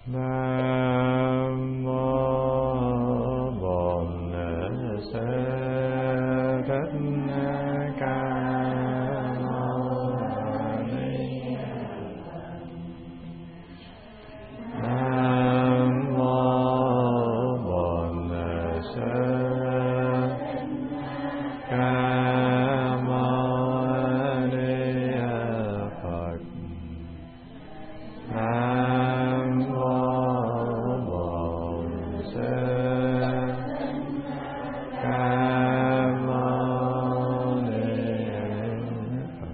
Nam mô Bổn Sư Thích Ca Mâu Ni Phật. Nam mô Bổn Sư Ca Mâu Ni Phật. Nam mô Bổn Sư Ca Mâu Ni Phật.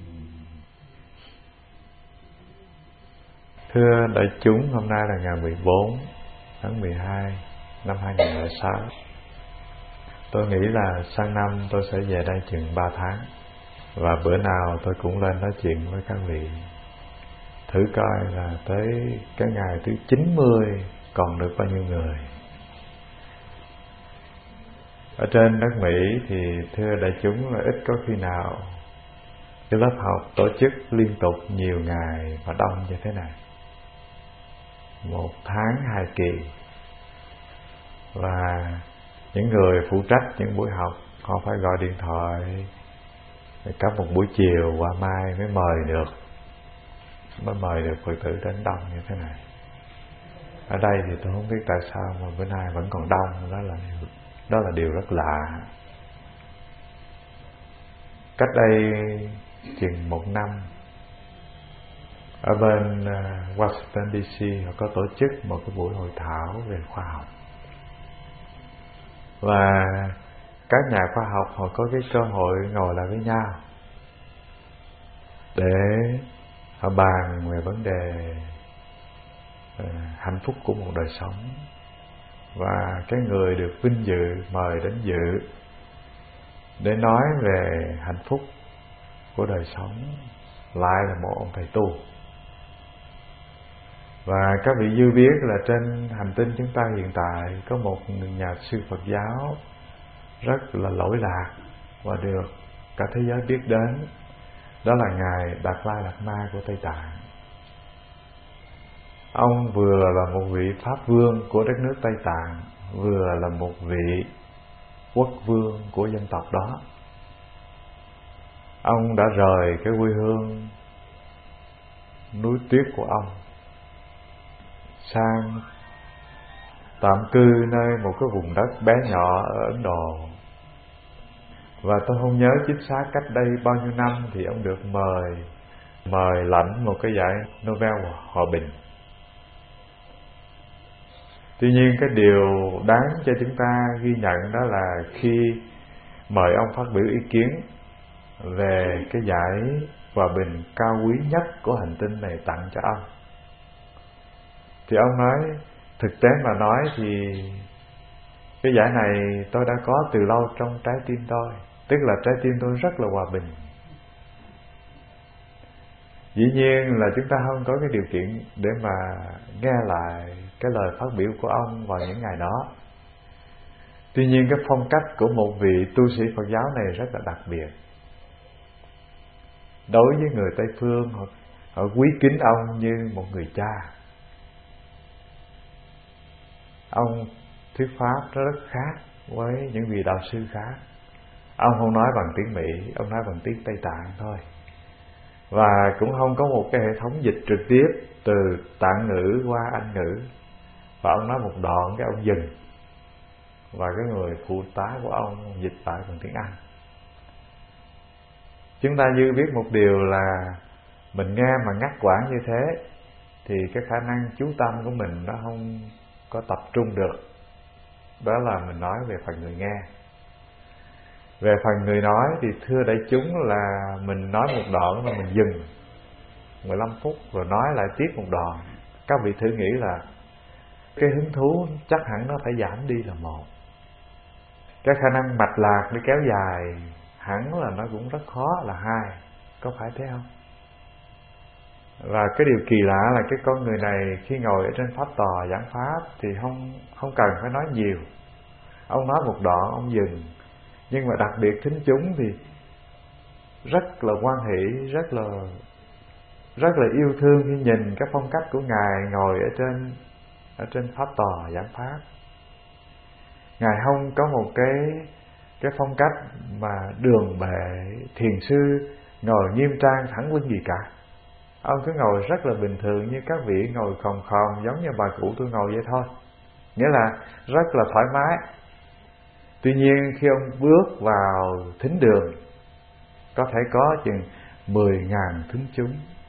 Thưa đại chúng, hôm nay là ngày 14 tháng 12 năm 2006. Tôi nghĩ là sang năm tôi sẽ về đây chừng 3 tháng. Và bữa nào tôi cũng lên nói chuyện với các vị, thử coi là tới cái ngày thứ 90 còn được bao nhiêu người. Ở trên đất Mỹ thì thưa đại chúng là ít có khi nào cái lớp học tổ chức liên tục nhiều ngày và đông như thế này. 1 tháng 2 kỳ. Và những người phụ trách những buổi học họ phải gọi điện thoại cả một buổi chiều qua mai mới mời được Phật tử đến đông như thế này. Ở đây thì tôi không biết tại sao mà bữa nay vẫn còn đông. Đó là điều rất lạ. Cách đây chừng 1 năm, ở bên Washington DC họ có tổ chức một cái buổi hội thảo về khoa học. Và các nhà khoa học họ có cái cơ hội ngồi lại với nhau để họ bàn về vấn đề hạnh phúc của một đời sống. Và cái người được vinh dự mời đến dự để nói về hạnh phúc của đời sống lại là một ông thầy tu. Và các vị dư biết là trên hành tinh chúng ta hiện tại có một nhà sư Phật giáo rất là lỗi lạc và được cả thế giới biết đến. Đó là Ngài Đạt Lai Lạt Ma của Tây Tạng. Ông vừa là một vị Pháp Vương của đất nước Tây Tạng, vừa là một vị quốc vương của dân tộc đó. Ông đã rời cái quê hương núi tuyết của ông sang tạm cư nơi một cái vùng đất bé nhỏ ở Ấn Độ. Và tôi không nhớ chính xác cách đây bao nhiêu năm thì ông được mời lãnh một cái giải Nobel Hòa Bình. Tuy nhiên cái điều đáng cho chúng ta ghi nhận đó là khi mời ông phát biểu ý kiến về cái giải hòa bình cao quý nhất của hành tinh này tặng cho ông, thì ông nói thực tế mà nói thì cái giải này tôi đã có từ lâu trong trái tim tôi. Tức là trái tim tôi rất là hòa bình. Dĩ nhiên là chúng ta không có cái điều kiện để mà nghe lại cái lời phát biểu của ông vào những ngày đó. Tuy nhiên cái phong cách của một vị tu sĩ Phật giáo này rất là đặc biệt. Đối với người Tây Phương, họ quý kính ông như một người cha. Ông thuyết pháp rất khác với những vị đạo sư khác. Ông không nói bằng tiếng Mỹ, ông nói bằng tiếng Tây Tạng thôi. Và cũng không có một cái hệ thống dịch trực tiếp từ Tạng ngữ qua Anh ngữ. Và ông nói một đoạn cái ông dừng, và cái người phụ tá của ông dịch lại bằng tiếng Anh. Chúng ta như biết một điều là mình nghe mà ngắt quãng như thế thì cái khả năng chú tâm của mình nó không có tập trung được. Đó là mình nói về phần người nghe. Về phần người nói thì thưa đại chúng là mình nói một đoạn mà mình dừng 15 phút rồi nói lại tiếp một đoạn. Các vị thử nghĩ là cái hứng thú chắc hẳn nó phải giảm đi là một. Cái khả năng mạch lạc để kéo dài hẳn là nó cũng rất khó là hai. Có phải thế không? Và cái điều kỳ lạ là cái con người này khi ngồi ở trên pháp tòa giảng pháp thì không cần phải nói nhiều. Ông nói một đoạn ông dừng. Nhưng mà đặc biệt thính chúng thì rất là hoan hỷ, rất là rất là yêu thương khi nhìn cái phong cách của Ngài ngồi ở trên pháp tòa giảng pháp. Ngài không có một cái phong cách mà đường bệ thiền sư ngồi nghiêm trang thẳng lưng gì cả. Ông cứ ngồi rất là bình thường, như các vị ngồi khom khom giống như bà cụ tôi ngồi vậy thôi, nghĩa là rất là thoải mái. Tuy nhiên khi ông bước vào thính đường, có thể có chừng 10.000 thính chúng.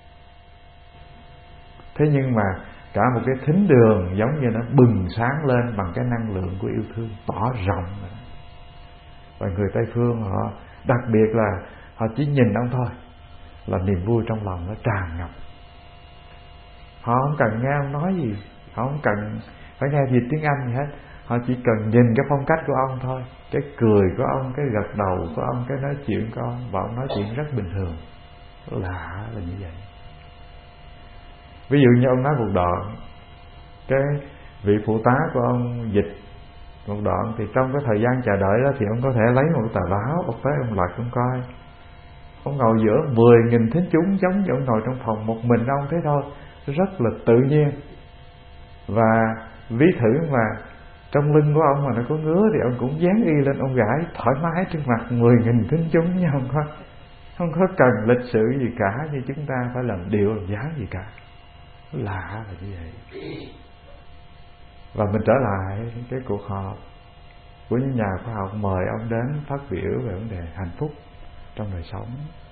Thế nhưng mà cả một cái thính đường giống như nó bừng sáng lên bằng cái năng lượng của yêu thương tỏ rộng. Và người Tây Phương họ đặc biệt là họ chỉ nhìn ông thôi là niềm vui trong lòng nó tràn ngập. Họ không cần nghe ông nói gì, họ không cần phải nghe gì tiếng Anh gì hết. Họ chỉ cần nhìn cái phong cách của ông thôi, cái cười của ông, cái gật đầu của ông, cái nói chuyện của ông, và ông nói chuyện rất bình thường. Lạ là như vậy. Ví dụ như ông nói một đoạn, cái vị phụ tá của ông dịch một đoạn, thì trong cái thời gian chờ đợi đó thì ông có thể lấy một tờ báo, ông tới ông lật ông coi. Ông ngồi giữa 10.000 thính chúng giống như ông ngồi trong phòng một mình ông thế thôi, rất là tự nhiên. Và ví thử mà trong lưng của ông mà nó có ngứa thì ông cũng dán y lên ông gãi thoải mái trước mặt 10.000 thính chúng, chứ không có cần lịch sự gì cả, như chúng ta phải làm điệu làm dáng gì cả. Lạ là như vậy. Và mình trở lại cái cuộc họp của những nhà khoa học mời ông đến phát biểu về vấn đề hạnh phúc trong đời sống.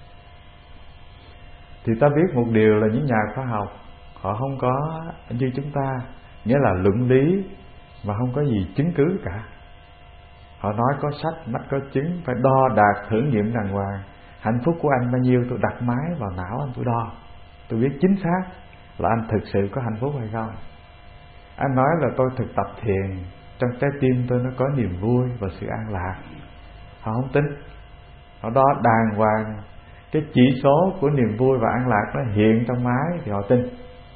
Thì ta biết một điều là những nhà khoa học họ không có như chúng ta, nghĩa là luận lý mà không có gì chứng cứ cả. Họ nói có sách, mắt có chứng, phải đo đạc thử nghiệm đàng hoàng. Hạnh phúc của anh bao nhiêu, tôi đặt máy vào não anh, tôi đo, tôi biết chính xác là anh thực sự có hạnh phúc hay không. Anh nói là tôi thực tập thiền, trong trái tim tôi nó có niềm vui và sự an lạc. Họ không tin. Họ đo đàng hoàng cái chỉ số của niềm vui và an lạc nó hiện trong máy thì họ tin.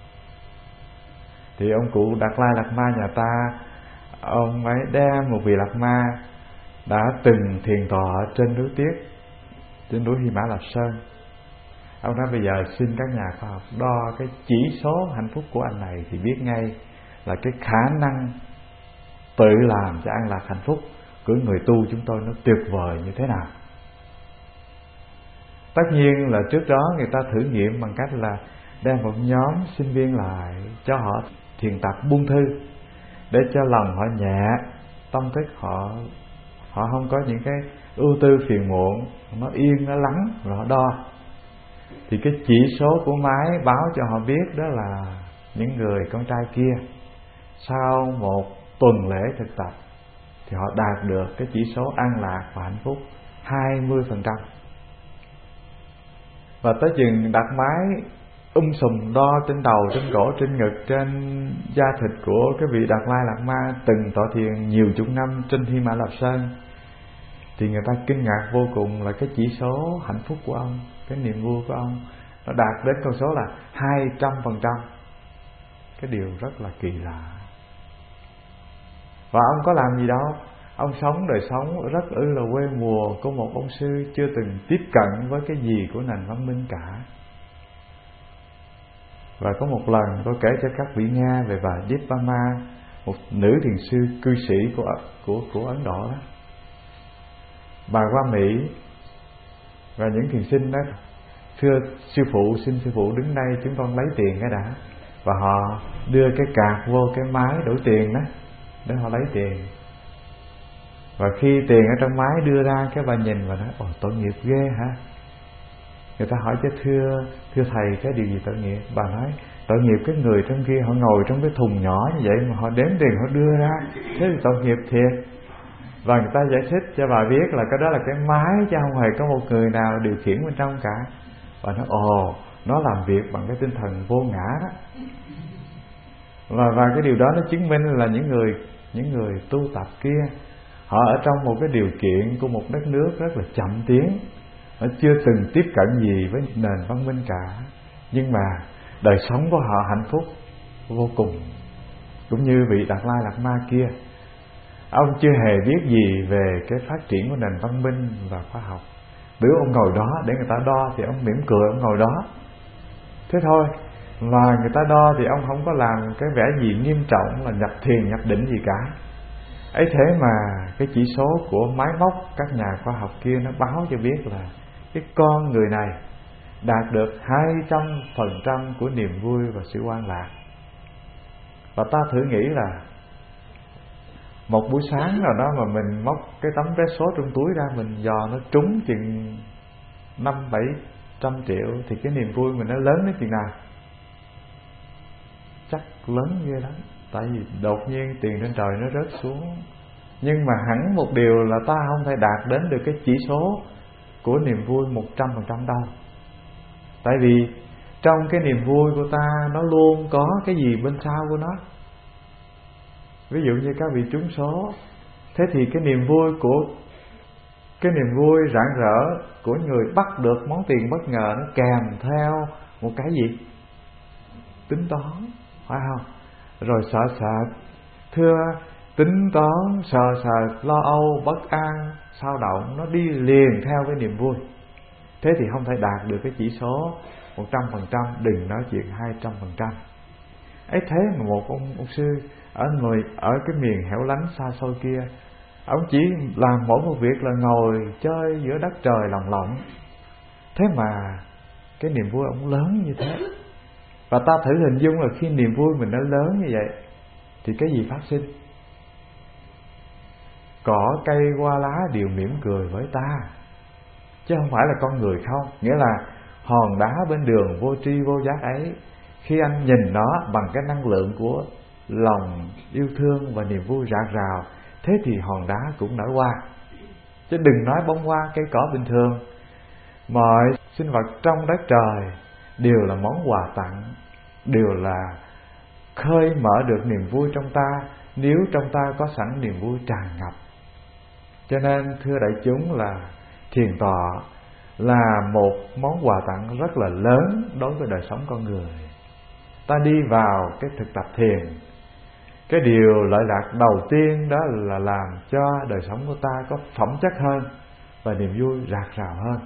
Thì ông cụ Đạt Lai Lạt Ma nhà ta, ông ấy đem một vị Lạt Ma đã từng thiền tọa trên núi Tuyết, trên núi Hy Mã Lạp Sơn. Ông nói bây giờ xin các nhà khoa học đo cái chỉ số hạnh phúc của anh này thì biết ngay là cái khả năng tự làm cho an lạc hạnh phúc của người tu chúng tôi nó tuyệt vời như thế nào. Tất nhiên là trước đó người ta thử nghiệm bằng cách là đem một nhóm sinh viên lại cho họ thiền tập buông thư, để cho lòng họ nhẹ, tâm thức họ không có những cái ưu tư phiền muộn, nó yên, nó lắng, rồi họ đo. Thì cái chỉ số của máy báo cho họ biết đó là những người con trai kia sau một tuần lễ thực tập thì họ đạt được cái chỉ số an lạc và hạnh phúc 20%. Và tới chừng đặt máy sùm đo trên đầu, trên cổ, trên ngực, trên da thịt của cái vị Đạt Lai Lạt Ma từng tọa thiền nhiều chục năm trên Hy Mã Lạp Sơn, thì người ta kinh ngạc vô cùng là cái chỉ số hạnh phúc của ông, cái niềm vui của ông nó đạt đến con số là 200%. Cái điều rất là kỳ lạ. Và ông có làm gì đâu, ông sống đời sống rất là quê mùa của một ông sư chưa từng tiếp cận với cái gì của nền văn minh cả. Và có một lần tôi kể cho các vị nghe về bà Dippama, một nữ thiền sư cư sĩ của Ấn Độ đó. Bà qua Mỹ và những thiền sinh đó, thưa sư phụ, xin sư phụ đứng đây, chúng con lấy tiền cái đã. Và họ đưa cái card vô cái máy đổi tiền đó để họ lấy tiền. Và khi tiền ở trong máy đưa ra, cái bà nhìn và nói: ồ, tội nghiệp ghê hả? Người ta hỏi chứ thưa thầy, cái điều gì tội nghiệp? Bà nói: tội nghiệp cái người trong kia, họ ngồi trong cái thùng nhỏ như vậy mà họ đếm tiền họ đưa ra, thế thì tội nghiệp thiệt. Và người ta giải thích cho bà biết là cái đó là cái máy, chứ không hề có một người nào điều khiển bên trong cả. Và nói: ồ, nó làm việc bằng cái tinh thần vô ngã đó. Và cái điều đó nó chứng minh là những người tu tập kia, họ ở trong một cái điều kiện của một đất nước rất là chậm tiến, họ chưa từng tiếp cận gì với nền văn minh cả, nhưng mà đời sống của họ hạnh phúc vô cùng. Cũng như vị Đạt Lai Lạt Ma kia, ông chưa hề biết gì về cái phát triển của nền văn minh và khoa học. Biểu ông ngồi đó để người ta đo thì ông mỉm cười, ông ngồi đó. Thế thôi. Mà người ta đo thì ông không có làm cái vẻ gì nghiêm trọng là nhập thiền nhập định gì cả. Ấy thế mà cái chỉ số của máy móc các nhà khoa học kia nó báo cho biết là cái con người này đạt được 200% của niềm vui và sự an lạc. Và ta thử nghĩ là một buổi sáng nào đó mà mình móc cái tấm vé số trong túi ra, mình dò nó trúng chừng 500-700 triệu thì cái niềm vui mình nó lớn đến chừng nào? Chắc lớn ghê lắm. Tại vì đột nhiên tiền trên trời nó rớt xuống. Nhưng mà hẳn một điều là ta không thể đạt đến được cái chỉ số của niềm vui 100% đâu. Tại vì trong cái niềm vui của ta nó luôn có cái gì bên sau của nó. Ví dụ như các vị trúng số, thế thì cái niềm vui rạng rỡ của người bắt được món tiền bất ngờ nó kèm theo một cái gì? Tính toán, phải không? Rồi sợ sệt, thưa, tính toán, sợ sệt, lo âu, bất an, xao động, nó đi liền theo với niềm vui. Thế thì không thể đạt được cái chỉ số 100%, đừng nói chuyện 200%. Ấy thế mà một ông sư ở cái miền hẻo lánh xa xôi kia, ông chỉ làm mỗi một việc là ngồi chơi giữa đất trời lồng lộng. Thế mà cái niềm vui ông lớn như thế. Và ta thử hình dung là khi niềm vui mình nó lớn như vậy thì cái gì phát sinh? Cỏ cây hoa lá đều mỉm cười với ta, chứ không phải là con người không. Nghĩa là hòn đá bên đường vô tri vô giác ấy, khi anh nhìn nó bằng cái năng lượng của lòng yêu thương và niềm vui rạng rào, thế thì hòn đá cũng nở hoa. Chứ đừng nói bông hoa cây cỏ bình thường. Mọi sinh vật trong đất trời đều là món quà tặng, đều là khơi mở được niềm vui trong ta, nếu trong ta có sẵn niềm vui tràn ngập. Cho nên thưa đại chúng là thiền tọa là một món quà tặng rất là lớn đối với đời sống con người. Ta đi vào cái thực tập thiền, cái điều lợi lạc đầu tiên đó là làm cho đời sống của ta có phẩm chất hơn và niềm vui rạc rào hơn.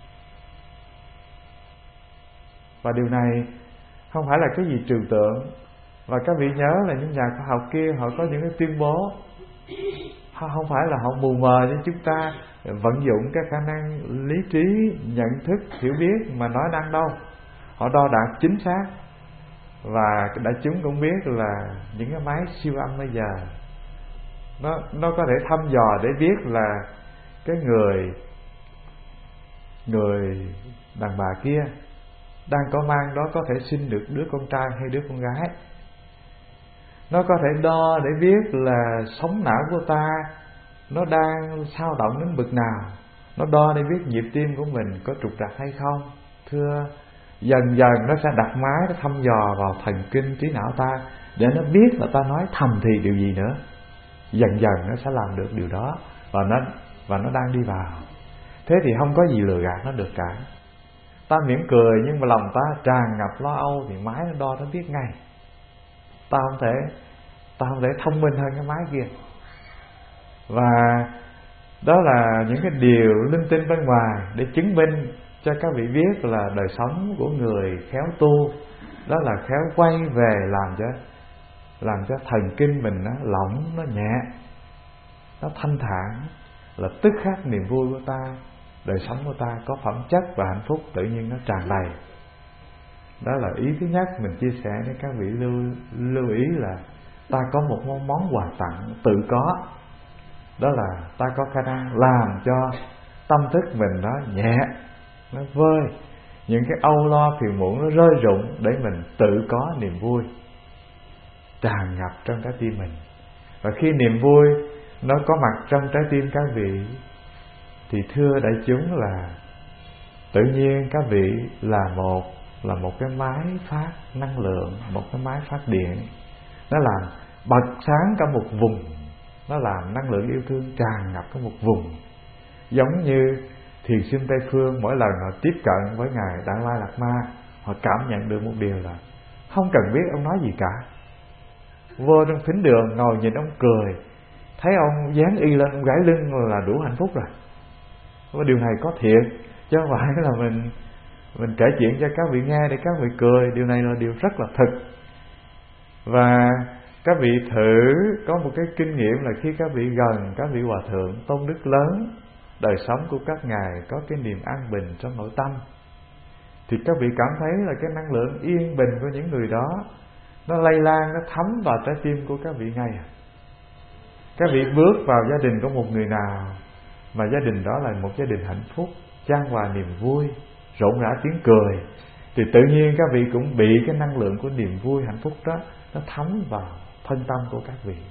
Và điều này không phải là cái gì trừu tượng. Và các vị nhớ là những nhà khoa học kia họ có những cái tuyên bố, không phải là họ mù mờ cho chúng ta vận dụng cái khả năng lý trí, nhận thức, hiểu biết mà nói năng đâu. Họ đo đạc chính xác. Và đại chúng cũng biết là những cái máy siêu âm bây giờ nó có thể thăm dò để biết là cái người đàn bà kia đang có mang đó có thể sinh được đứa con trai hay đứa con gái. Nó có thể đo để biết là sống não của ta nó đang xao động đến bực nào. Nó đo để biết nhịp tim của mình có trục trặc hay không. Thưa, dần dần nó sẽ đặt máy nó thăm dò vào thần kinh trí não ta để nó biết là ta nói thầm thì điều gì nữa. Dần dần nó sẽ làm được điều đó, và nó đang đi vào. Thế thì không có gì lừa gạt nó được cả. Ta mỉm cười nhưng mà lòng ta tràn ngập lo âu thì máy nó đo nó biết ngay. Ta không thể thông minh hơn cái máy kia. Và đó là những cái điều linh tinh bên ngoài để chứng minh cho các vị biết là đời sống của người khéo tu đó là khéo quay về làm cho thần kinh mình nó lỏng, nó nhẹ, nó thanh thản, là tức khắc niềm vui của ta, đời sống của ta có phẩm chất và hạnh phúc tự nhiên nó tràn đầy. Đó là ý thứ nhất mình chia sẻ với các vị lưu ý là ta có một món quà tặng tự có. Đó là ta có khả năng làm cho tâm thức mình nó nhẹ, nó vơi những cái âu lo phiền muộn, nó rơi rụng để mình tự có niềm vui tràn ngập trong trái tim mình. Và khi niềm vui nó có mặt trong trái tim các vị thì thưa đại chúng là tự nhiên các vị là một cái máy phát năng lượng, một cái máy phát điện, nó làm bật sáng cả một vùng, nó làm năng lượng yêu thương tràn ngập cả một vùng. Giống như thiền sinh Tây Phương mỗi lần họ tiếp cận với Ngài Đại La Lạt Ma, họ cảm nhận được một điều là không cần biết ông nói gì cả. Vô trong thính đường ngồi nhìn ông cười, thấy ông dán y lên, ông gãi lưng là đủ hạnh phúc rồi. Và điều này có thiệt, chứ không phải là Mình kể chuyện cho các vị nghe để các vị cười. Điều này là điều rất là thực. Và các vị thử có một cái kinh nghiệm là khi các vị gần các vị hòa thượng tôn đức lớn, đời sống của các ngài có cái niềm an bình trong nội tâm, thì các vị cảm thấy là cái năng lượng yên bình của những người đó nó lây lan, nó thấm vào trái tim của các vị ngay. Các vị bước vào gia đình của một người nào mà gia đình đó là một gia đình hạnh phúc, chan hòa niềm vui, rộn rã tiếng cười, thì tự nhiên các vị cũng bị cái năng lượng của niềm vui hạnh phúc đó nó thấm vào thân tâm của các vị.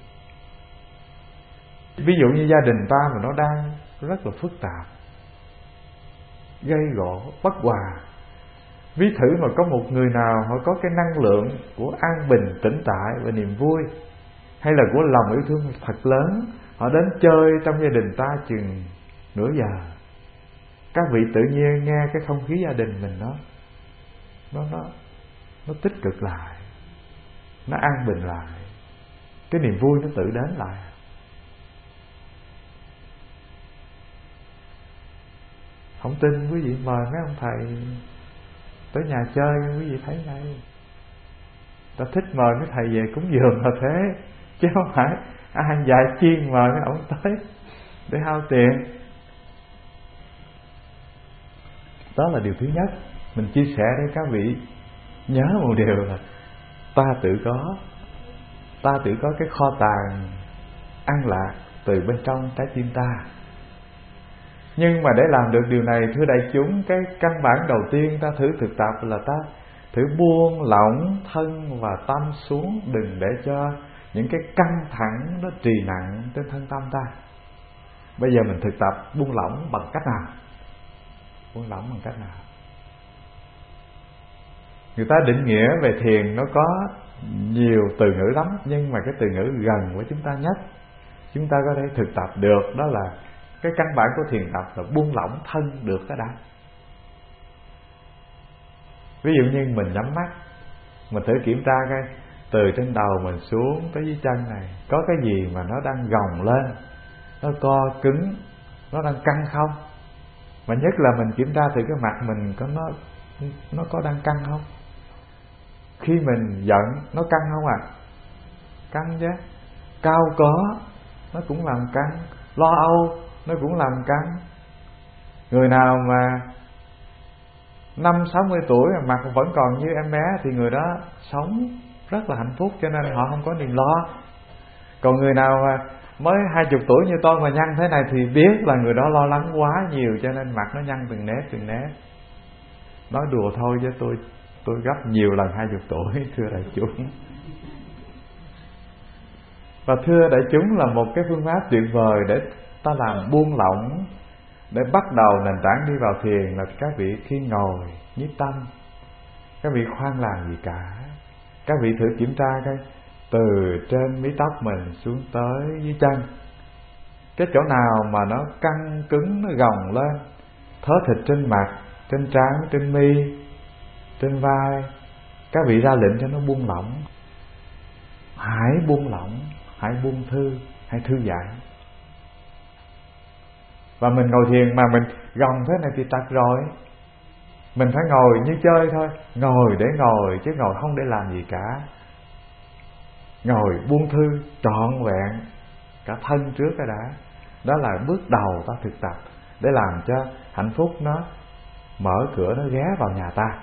Ví dụ như gia đình ta mà nó đang rất là phức tạp, gây gổ, bất hòa, ví thử mà có một người nào họ có cái năng lượng của an bình, tĩnh tại và niềm vui, hay là của lòng yêu thương thật lớn, họ đến chơi trong gia đình ta chừng nửa giờ, các vị tự nhiên nghe cái không khí gia đình mình nó tích cực lại, nó an bình lại, cái niềm vui nó tự đến lại. Không tin quý vị mời mấy ông thầy tới nhà chơi, quý vị thấy ngay. Ta thích mời mấy thầy về cúng dường là thế, chứ không phải ai dạy chiên mời mấy ông tới để hao tiền. Đó là điều thứ nhất. Mình chia sẻ để các vị nhớ một điều là ta tự có cái kho tàng an lạc từ bên trong trái tim ta. Nhưng mà để làm được điều này, thưa đại chúng, cái căn bản đầu tiên ta thử thực tập là ta thử buông lỏng thân và tâm xuống, đừng để cho những cái căng thẳng nó trì nặng trên thân tâm ta. Bây giờ mình thực tập buông lỏng bằng cách nào? Buông lỏng bằng cách nào? Người ta định nghĩa về thiền nó có nhiều từ ngữ lắm, nhưng mà cái từ ngữ gần với chúng ta nhất, chúng ta có thể thực tập được, đó là cái căn bản của thiền tập là buông lỏng thân được cái đã. Ví dụ như mình nhắm mắt, mình thử kiểm tra coi từ trên đầu mình xuống tới dưới chân này có cái gì mà nó đang gồng lên, nó co cứng, nó đang căng không? Mà nhất là mình kiểm tra từ cái mặt mình có nó có đang căng không? Khi mình giận nó căng không ạ? Căng chứ. Cao có nó cũng làm căng, lo âu nó cũng làm căng. Người nào mà 50-60 tuổi mà mặt vẫn còn như em bé thì người đó sống rất là hạnh phúc, cho nên họ không có niềm lo. Còn người nào mà mới 20 tuổi như tôi mà nhăn thế này thì biết là người đó lo lắng quá nhiều, cho nên mặt nó nhăn từng nếp. Nói đùa thôi chứ tôi gấp nhiều lần 20 tuổi, thưa đại chúng. Và thưa đại chúng, là một cái phương pháp tuyệt vời để ta làm buông lỏng, để bắt đầu nền tảng đi vào thiền là các vị khi ngồi nhiếp tâm, các vị khoan làm gì cả. Các vị thử kiểm tra coi từ trên mí tóc mình xuống tới dưới chân, cái chỗ nào mà nó căng cứng, nó gồng lên, thớ thịt trên mặt, trên trán, trên mi, trên vai, các vị ra lệnh cho nó buông lỏng. Hãy buông lỏng, hãy buông thư, hãy thư giãn. Và mình ngồi thiền mà mình gồng thế này thì tật rồi. Mình phải ngồi như chơi thôi, ngồi để ngồi chứ ngồi không để làm gì cả. Ngồi buông thư trọn vẹn cả thân trước cái đã. Đó là bước đầu ta thực tập để làm cho hạnh phúc nó mở cửa, nó ghé vào nhà ta.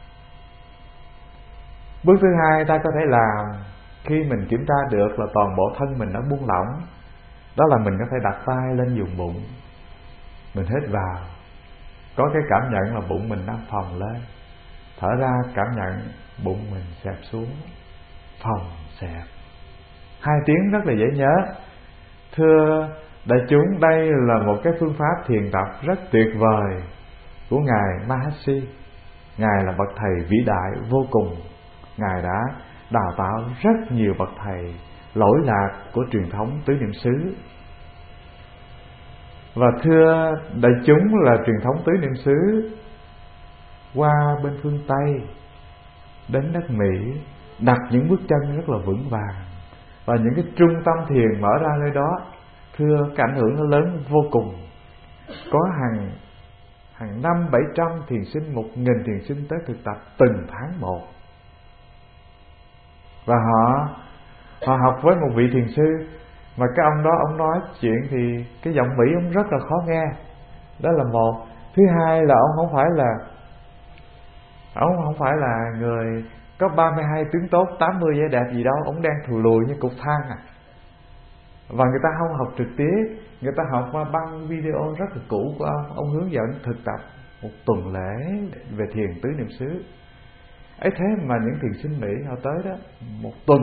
Bước thứ hai ta có thể làm khi mình kiểm tra được là toàn bộ thân mình đã buông lỏng, đó là mình có thể đặt tay lên vùng bụng, mình hít vào, có cái cảm nhận là bụng mình đang phồng lên, thở ra cảm nhận bụng mình xẹp xuống, phồng xẹp. 2 tiếng rất là dễ nhớ. Thưa đại chúng, đây là một cái phương pháp thiền tập rất tuyệt vời của Ngài Mahasi. Ngài là bậc thầy vĩ đại vô cùng. Ngài đã đào tạo rất nhiều bậc thầy lỗi lạc của truyền thống tứ niệm xứ. Và thưa đại chúng, là truyền thống tứ niệm xứ qua bên phương Tây đến đất Mỹ đặt những bước chân rất là vững vàng, và những cái trung tâm thiền mở ra nơi đó, thưa cái ảnh hưởng nó lớn vô cùng. Có hàng năm 700 thiền sinh, 1000 thiền sinh tới thực tập từng tháng một. Và họ học với một vị thiền sư, mà cái ông đó ông nói chuyện thì cái giọng Mỹ ông rất là khó nghe. Đó là một. Thứ hai là ông không phải là người có 32 tướng tốt, 80 vẻ đẹp gì đâu. Ông đang thù lùi như cục than à. Và người ta không học trực tiếp, người ta học qua băng video rất là cũ của ông. Ông hướng dẫn thực tập một tuần lễ về thiền tứ niệm xứ. Ấy thế mà những thiền sinh Mỹ họ tới đó một tuần.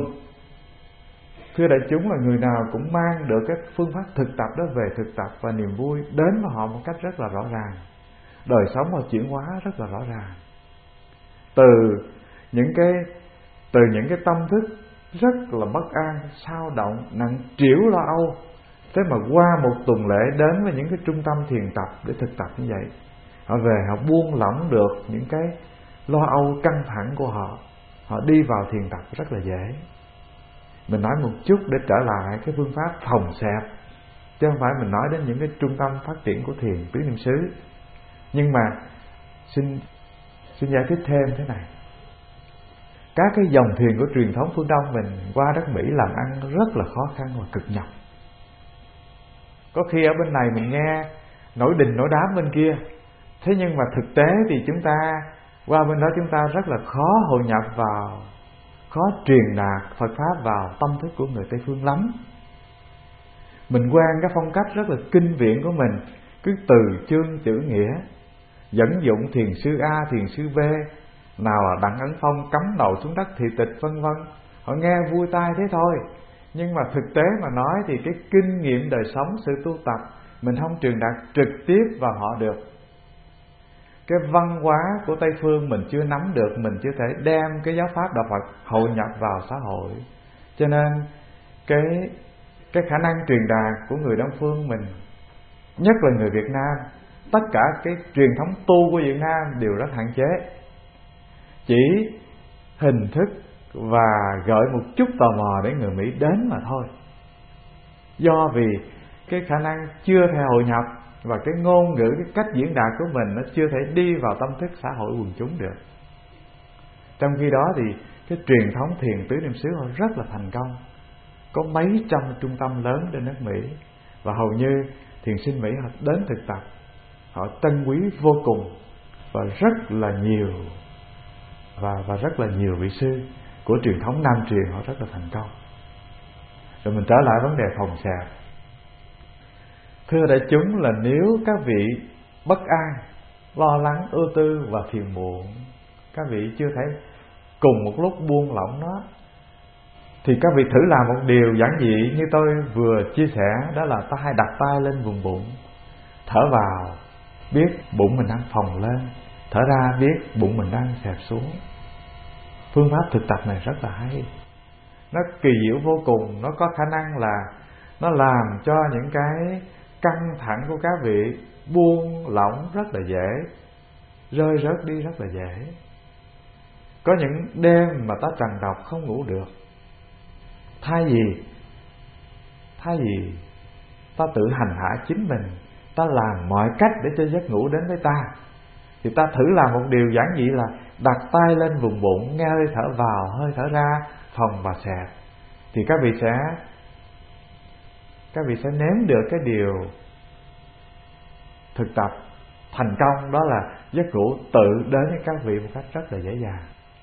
Thưa đại chúng, là người nào cũng mang được cái phương pháp thực tập đó về thực tập, và niềm vui đến với họ một cách rất là rõ ràng. Đời sống họ chuyển hóa rất là rõ ràng. Từ những cái tâm thức rất là bất an, xao động, nặng trĩu lo âu, thế mà qua một tuần lễ đến với những cái trung tâm thiền tập để thực tập như vậy, họ về họ buông lỏng được những cái lo âu căng thẳng của họ. Họ đi vào thiền tập rất là dễ. Mình nói một chút để trở lại cái phương pháp phòng xẹp, chứ không phải mình nói đến những cái trung tâm phát triển của thiền tứ niệm xứ. Nhưng mà xin giải thích thêm thế này. Các cái dòng thiền của truyền thống phương Đông mình qua đất Mỹ làm ăn rất là khó khăn và cực nhọc. Có khi ở bên này mình nghe nổi đình nổi đám bên kia, thế nhưng mà thực tế thì chúng ta qua bên đó chúng ta rất là khó hội nhập vào, khó truyền đạt Phật Pháp vào tâm thức của người Tây Phương lắm. Mình quen cái phong cách rất là kinh viện của mình, cứ từ chương chữ nghĩa, dẫn dụng thiền sư A, thiền sư B, nào là Đặng Ấn Phong cắm đầu xuống đất thị tịch vân vân. Họ nghe vui tai thế thôi, nhưng mà thực tế mà nói thì cái kinh nghiệm đời sống, sự tu tập mình không truyền đạt trực tiếp vào họ được. Cái văn hóa của Tây Phương mình chưa nắm được, mình chưa thể đem cái giáo pháp Đạo Phật hội nhập vào xã hội. Cho nên cái khả năng truyền đạt của người Đông Phương mình, nhất là người Việt Nam, tất cả cái truyền thống tu của Việt Nam đều rất hạn chế. Chỉ hình thức và gợi một chút tò mò để người Mỹ đến mà thôi. Do vì cái khả năng chưa thể hội nhập, và cái ngôn ngữ, cái cách diễn đạt của mình nó chưa thể đi vào tâm thức xã hội quần chúng được. Trong khi đó thì cái truyền thống thiền tứ niệm xứ họ rất là thành công. Có mấy trăm trung tâm lớn trên nước Mỹ, và hầu như thiền sinh Mỹ họ đến thực tập, họ trân quý vô cùng, và rất là nhiều và rất là nhiều vị sư của truyền thống Nam truyền họ rất là thành công. Rồi mình trở lại vấn đề phòng xẹp. Thưa đại chúng, là nếu các vị bất an, lo lắng, ưu tư và phiền muộn, các vị chưa thể cùng một lúc buông lỏng nó, thì các vị thử làm một điều giản dị như tôi vừa chia sẻ. Đó là ta hay đặt tay lên vùng bụng, thở vào biết bụng mình đang phồng lên, thở ra biết bụng mình đang xẹp xuống. Phương pháp thực tập này rất là hay, nó kỳ diệu vô cùng. Nó có khả năng là nó làm cho những cái căng thẳng của các vị buông lỏng rất là dễ, rơi rớt đi rất là dễ. Có những đêm mà ta trằn trọc không ngủ được, thay vì ta tự hành hạ chính mình, ta làm mọi cách để cho giấc ngủ đến với ta, thì ta thử làm một điều giản dị là đặt tay lên vùng bụng, nghe hơi thở vào, hơi thở ra, phồng và xẹp. Thì các vị sẽ nếm được cái điều thực tập thành công, đó là giấc ngủ tự đến với các vị một cách rất là dễ dàng.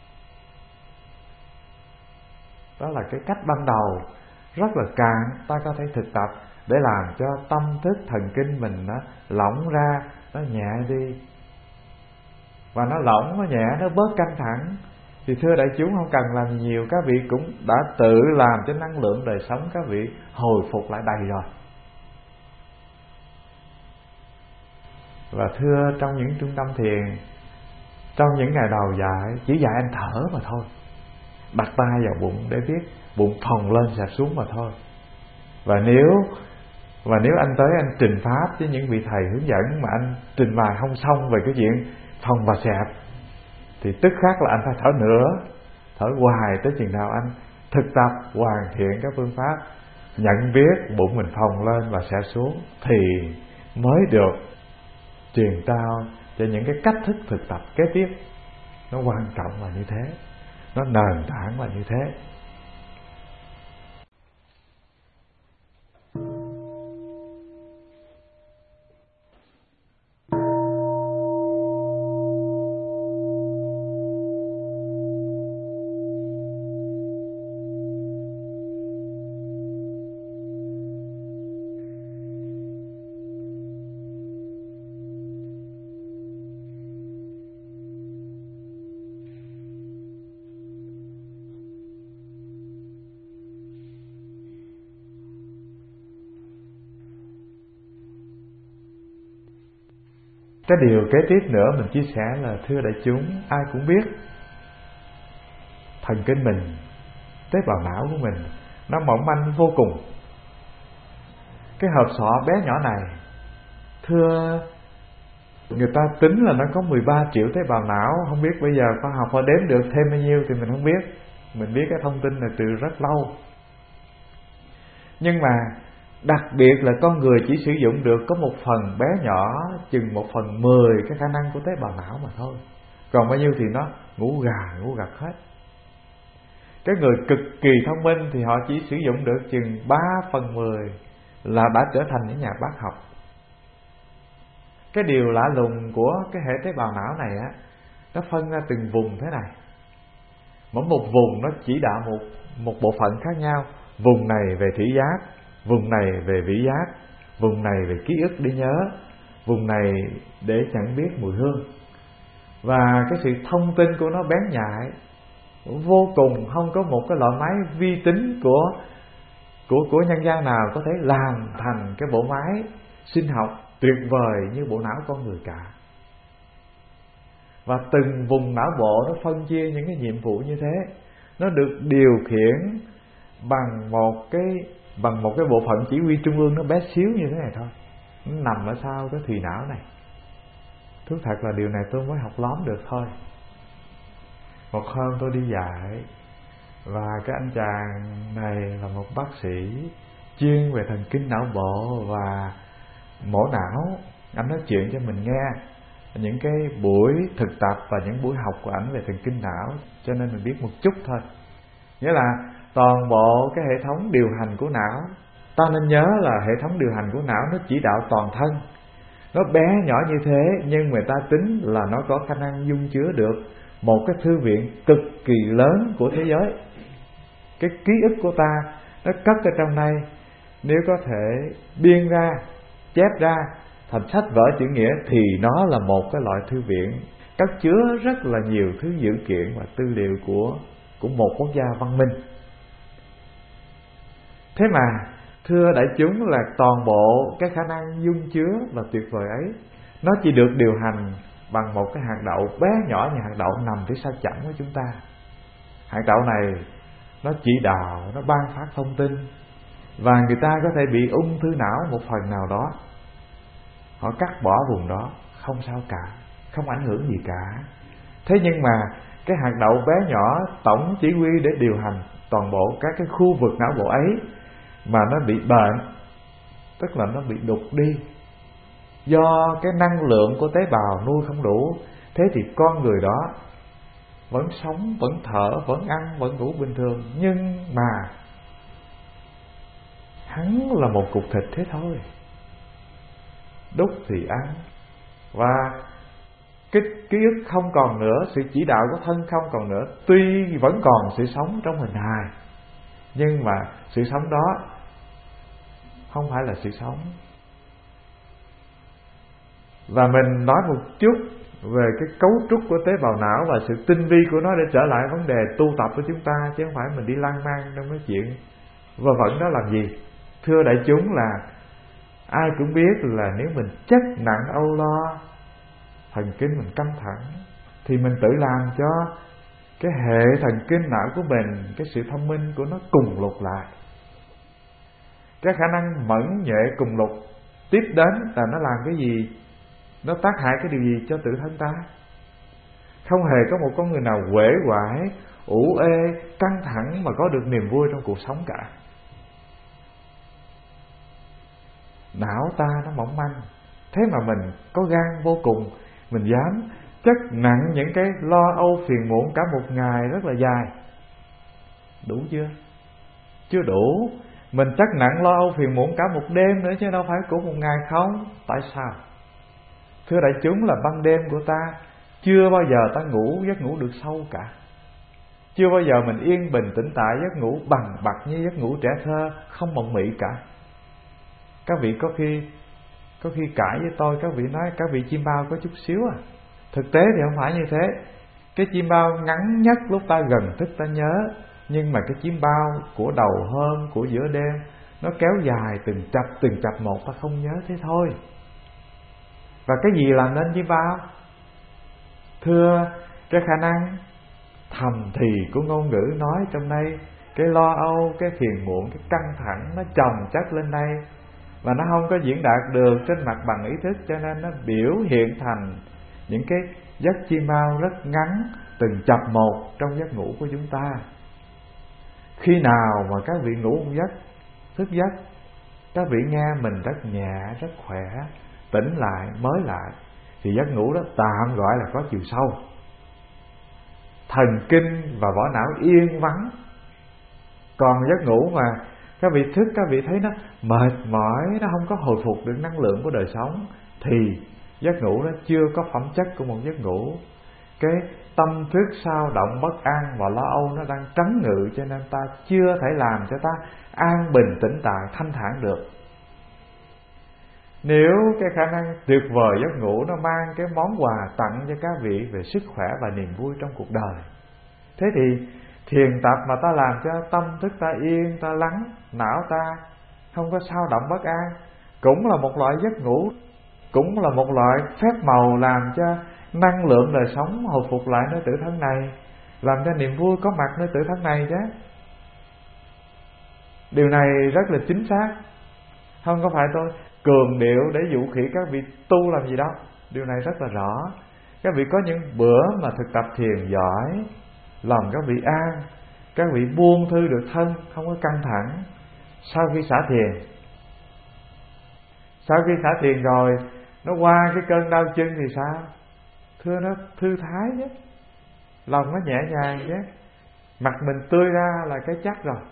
Đó là cái cách ban đầu rất là cạn ta có thể thực tập để làm cho tâm thức thần kinh mình nó lỏng ra, nó nhẹ đi. Và nó lỏng, nó nhẹ, nó bớt căng thẳng. Thì thưa đại chúng, không cần làm nhiều, các vị cũng đã tự làm cho năng lượng đời sống các vị hồi phục lại đầy rồi. Và thưa, trong những trung tâm thiền, trong những ngày đầu dạy, chỉ dạy anh thở mà thôi, đặt tay vào bụng để biết bụng phồng lên xẹp xuống mà thôi. Và nếu anh tới anh trình pháp với những vị thầy hướng dẫn mà anh trình bày không xong về cái chuyện phồng và xẹp, thì tức khắc là anh phải thở nữa, thở hoài tới chừng nào anh thực tập hoàn thiện các phương pháp nhận biết bụng mình phồng lên và xẹp xuống, thì mới được truyền trao cho những cái cách thức thực tập kế tiếp. Nó quan trọng là như thế, nó nền tảng là như thế. Cái điều kế tiếp nữa mình chia sẻ là, thưa đại chúng, ai cũng biết thần kinh mình, tế bào não của mình nó mỏng manh vô cùng. Cái hộp sọ bé nhỏ này, thưa, người ta tính là nó có 13 triệu tế bào não. Không biết bây giờ khoa học họ đếm được thêm bao nhiêu thì mình không biết. Mình biết cái thông tin này từ rất lâu. Nhưng mà đặc biệt là con người chỉ sử dụng được có một phần bé nhỏ, chừng 1/10 cái khả năng của tế bào não mà thôi. Còn bao nhiêu thì nó ngủ gật hết. Cái người cực kỳ thông minh thì họ chỉ sử dụng được chừng 3/10 là đã trở thành những nhà bác học. Cái điều lạ lùng của cái hệ tế bào não này á, nó phân ra từng vùng thế này. Mỗi một vùng nó chỉ đạo một bộ phận khác nhau. Vùng này về thị giác, vùng này về vị giác, vùng này về ký ức để nhớ, vùng này để nhận biết mùi hương. Và cái sự thông tin của nó bén nhạy vô cùng. Không có một cái loại máy vi tính của nhân gian nào có thể làm thành cái bộ máy sinh học tuyệt vời như bộ não con người cả. Và từng vùng não bộ nó phân chia những cái nhiệm vụ như thế. Nó được điều khiển bằng một cái bộ phận chỉ huy trung ương nó bé xíu như thế này thôi. Nó nằm ở sau cái thùy não này. Thú thật là điều này tôi mới học lóm được thôi. Một hôm tôi đi dạy, và cái anh chàng này là một bác sĩ chuyên về thần kinh não bộ và mổ não. Anh nói chuyện cho mình nghe những cái buổi thực tập và những buổi học của ảnh về thần kinh não, cho nên mình biết một chút thôi. Nghĩa là toàn bộ cái hệ thống điều hành của não, ta nên nhớ là hệ thống điều hành của não nó chỉ đạo toàn thân. Nó bé nhỏ như thế nhưng người ta tính là nó có khả năng dung chứa được một cái thư viện cực kỳ lớn của thế giới. Cái ký ức của ta nó cất ở trong đây, nếu có thể biên ra, chép ra thành sách vở chữ nghĩa thì nó là một cái loại thư viện cất chứa rất là nhiều thứ dữ kiện và tư liệu của một quốc gia văn minh. Thế mà thưa đại chúng, là toàn bộ cái khả năng dung chứa và tuyệt vời ấy nó chỉ được điều hành bằng một cái hạt đậu bé nhỏ như hạt đậu nằm phía sau chẵn của chúng ta. Hạt đậu này nó chỉ đạo, nó ban phát thông tin, và người ta có thể bị ung thư não một phần nào đó, họ cắt bỏ vùng đó, không sao cả, không ảnh hưởng gì cả. Thế nhưng mà cái hạt đậu bé nhỏ tổng chỉ huy để điều hành toàn bộ các cái khu vực não bộ ấy mà nó bị bệnh, tức là nó bị đục đi do cái năng lượng của tế bào nuôi không đủ. Thế thì con người đó vẫn sống, vẫn thở, vẫn ăn, vẫn ngủ bình thường, nhưng mà hắn là một cục thịt thế thôi. Đúc thì ăn, và cái ký ức không còn nữa, sự chỉ đạo của thân không còn nữa. Tuy vẫn còn sự sống trong hình hài, nhưng mà sự sống đó không phải là sự sống. Và mình nói một chút về cái cấu trúc của tế bào não và sự tinh vi của nó để trở lại vấn đề tu tập của chúng ta, chứ không phải mình đi lan man trong nói chuyện vớ vẩn đó làm gì. Thưa đại chúng, là ai cũng biết là nếu mình chất nặng âu lo, thần kinh mình căng thẳng, thì mình tự làm cho cái hệ thần kinh não của mình, cái sự thông minh của nó cùng lục lại. Cái khả năng mẫn nhuệ cùng lục tiếp đến là nó làm cái gì, nó tác hại cái điều gì cho tự thân ta. Không hề có một con người nào uể oải, ủ ê, căng thẳng mà có được niềm vui trong cuộc sống cả. Não ta nó mỏng manh, thế mà mình có gan vô cùng mình dám chất nặng những cái lo âu phiền muộn cả một ngày rất là dài. Đủ chưa? Chưa đủ. Mình chất nặng lo âu phiền muộn cả một đêm nữa chứ đâu phải của một ngày không. Tại sao? Thưa đại chúng, là ban đêm của ta chưa bao giờ ta ngủ giấc ngủ được sâu cả. Chưa bao giờ mình yên bình tĩnh tại giấc ngủ bằng bặt như giấc ngủ trẻ thơ, không mộng mị cả. Các vị có khi cãi với tôi, các vị nói các vị chim bao có chút xíu à. Thực tế thì không phải như thế. Cái chim bao ngắn nhất lúc ta gần thức ta nhớ, nhưng mà cái chim bao của đầu hôm, của giữa đêm, nó kéo dài từng chập một, ta không nhớ thế thôi. Và cái gì làm nên chim bao? Thưa, cái khả năng thầm thì của ngôn ngữ nói trong đây, cái lo âu, cái phiền muộn, cái căng thẳng nó chồng chất lên đây, và nó không có diễn đạt được trên mặt bằng ý thức, cho nên nó biểu hiện thành những cái giấc chim bao rất ngắn, từng chập một trong giấc ngủ của chúng ta. Khi nào mà các vị ngủ một giấc, thức giấc, các vị nghe mình rất nhẹ, rất khỏe, tỉnh lại, mới lại, thì giấc ngủ đó tạm gọi là có chiều sâu. Thần kinh và vỏ não yên vắng. Còn giấc ngủ mà các vị thức, các vị thấy nó mệt mỏi, nó không có hồi phục được năng lượng của đời sống, thì giấc ngủ nó chưa có phẩm chất của một giấc ngủ. Cái tâm thức sao động, bất an và lo âu nó đang trấn ngự, cho nên ta chưa thể làm cho ta an bình tĩnh tại, thanh thản được. Nếu cái khả năng tuyệt vời giấc ngủ nó mang cái món quà tặng cho các vị về sức khỏe và niềm vui trong cuộc đời, thế thì thiền tập mà ta làm cho tâm thức ta yên, ta lắng, não ta không có sao động bất an, cũng là một loại giấc ngủ, cũng là một loại phép màu làm cho năng lượng đời sống hồi phục lại nơi tự thân này, làm cho niềm vui có mặt nơi tự thân này chứ. Điều này rất là chính xác. Không có phải tôi cường điệu để dụ khỉ các vị tu làm gì đâu. Điều này rất là rõ. Các vị có những bữa mà thực tập thiền giỏi, lòng các vị an, các vị buông thư được thân, không có căng thẳng. Sau khi xả thiền, sau khi xả thiền rồi, nó qua cái cơn đau chân thì sao? Thưa, nó thư thái chứ, lòng nó nhẹ nhàng chứ, mặt mình tươi ra là cái chắc rồi.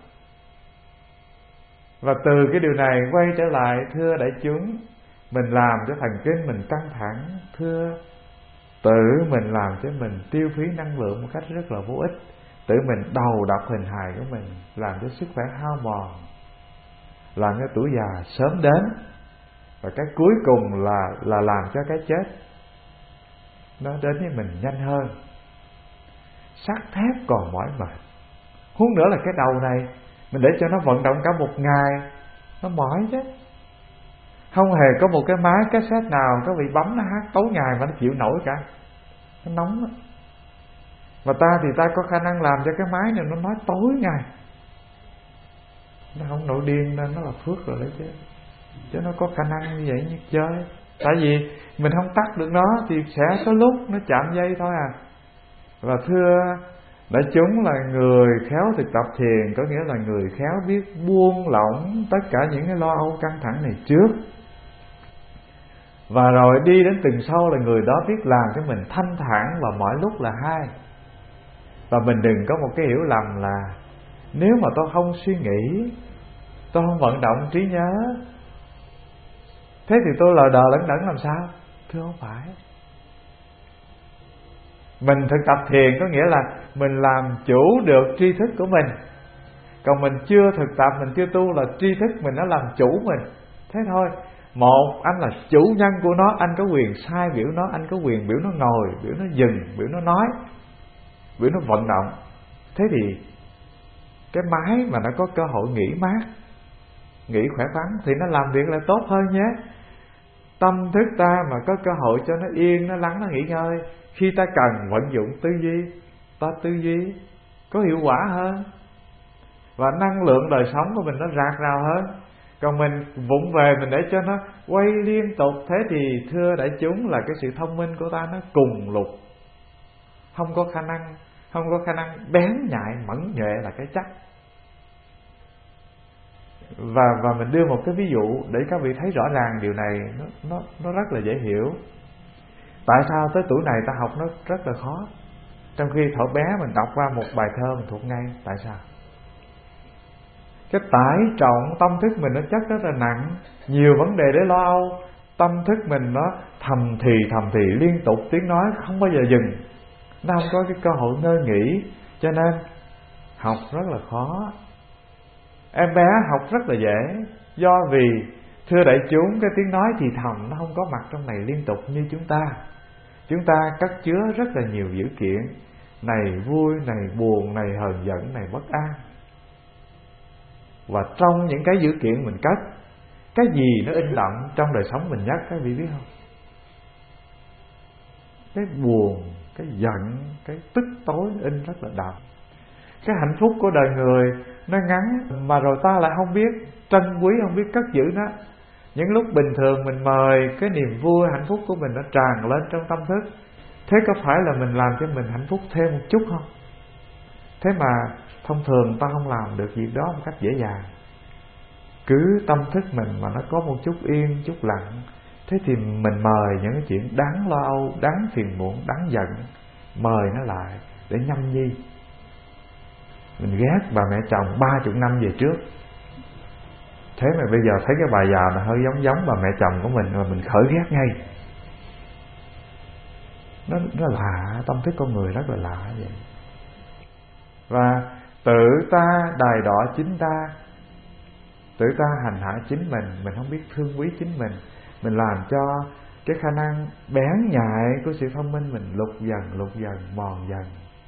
Và từ cái điều này quay trở lại, thưa đại chúng, mình làm cho thần kinh mình căng thẳng, thưa, tự mình làm cho mình tiêu phí năng lượng một cách rất là vô ích. Tự mình đầu độc hình hài của mình, làm cho sức khỏe hao mòn, làm cho tuổi già sớm đến, và cái cuối cùng là làm cho cái chết nó đến với mình nhanh hơn. Sắt thép còn mỏi mệt, huống nữa là cái đầu này mình để cho nó vận động cả một ngày, nó mỏi chứ. Không hề có một cái máy cassette nào các vị bấm nó hát tối ngày mà nó chịu nổi cả, nó nóng đó. Mà ta thì ta có khả năng làm cho cái máy này nó nói tối ngày, nó không nổi điên nên nó là phước rồi đấy chứ. Chứ nó có khả năng như vậy như chơi. Tại vì mình không tắt được nó thì sẽ có lúc nó chạm dây thôi à. Và thưa đại chúng, là người khéo thực tập thiền có nghĩa là người khéo biết buông lỏng tất cả những cái lo âu căng thẳng này trước, và rồi đi đến từng sâu là người đó biết làm cho mình thanh thản và mọi lúc là hai. Và mình đừng có một cái hiểu lầm là nếu mà tôi không suy nghĩ, tôi không vận động trí nhớ, thế thì tôi lờ đờ lẫn đẫn làm sao? Thưa không phải. Mình thực tập thiền có nghĩa là mình làm chủ được tri thức của mình. Còn mình chưa thực tập, mình chưa tu là tri thức mình nó làm chủ mình. Thế thôi. Một, anh là chủ nhân của nó, anh có quyền sai biểu nó, anh có quyền biểu nó ngồi, biểu nó dừng, biểu nó nói, biểu nó vận động. Thế thì cái máy mà nó có cơ hội nghỉ mát, nghỉ khỏe khoắn thì nó làm việc lại tốt hơn nhé. Tâm thức ta mà có cơ hội cho nó yên, nó lắng, nó nghỉ ngơi, khi ta cần vận dụng tư duy, ta tư duy có hiệu quả hơn, và năng lượng đời sống của mình nó rạc rào hơn. Còn mình vụng về mình để cho nó quay liên tục, thế thì thưa đại chúng là cái sự thông minh của ta nó cùng lục, không có khả năng bén nhạy mẫn nhuệ là cái chắc. Và mình đưa một cái ví dụ để các vị thấy rõ ràng điều này, nó rất là dễ hiểu. Tại sao tới tuổi này ta học nó rất là khó, trong khi thuở bé mình đọc qua một bài thơ mình thuộc ngay? Tại sao? Cái tải trọng tâm thức mình nó chất rất là nặng, nhiều vấn đề để lo âu. Tâm thức mình nó thầm thì liên tục, tiếng nói không bao giờ dừng, nó không có cái cơ hội ngơi nghỉ, cho nên học rất là khó. Em bé học rất là dễ, do vì thưa đại chúng, cái tiếng nói thì thầm nó không có mặt trong này liên tục như chúng ta. Chúng ta cất chứa rất là nhiều dữ kiện, này vui, này buồn, này hờn giận, này bất an. Và trong những cái dữ kiện mình cất, cái gì nó in đậm trong đời sống mình nhất, các vị biết không? Cái buồn, cái giận, cái tức tối in rất là đậm. Cái hạnh phúc của đời người nó ngắn, mà rồi ta lại không biết trân quý, không biết cất giữ nó. Những lúc bình thường mình mời cái niềm vui, hạnh phúc của mình nó tràn lên trong tâm thức, thế có phải là mình làm cho mình hạnh phúc thêm một chút không? Thế mà thông thường ta không làm được việc đó một cách dễ dàng. Cứ tâm thức mình mà nó có một chút yên, chút lặng, thế thì mình mời những cái chuyện đáng lo âu, đáng phiền muộn, đáng giận, mời nó lại để nhâm nhi. Mình ghét bà mẹ chồng 30 năm về trước, thế mà bây giờ thấy cái bà già nó hơi giống bà mẹ chồng của mình, mà mình khởi ghét ngay. Nó lạ, tâm thức con người rất là lạ vậy. Và tự ta đày đọa chính ta, tự ta hành hạ chính mình không biết thương quý chính mình làm cho cái khả năng bén nhạy của sự thông minh mình lụt dần, mòn dần.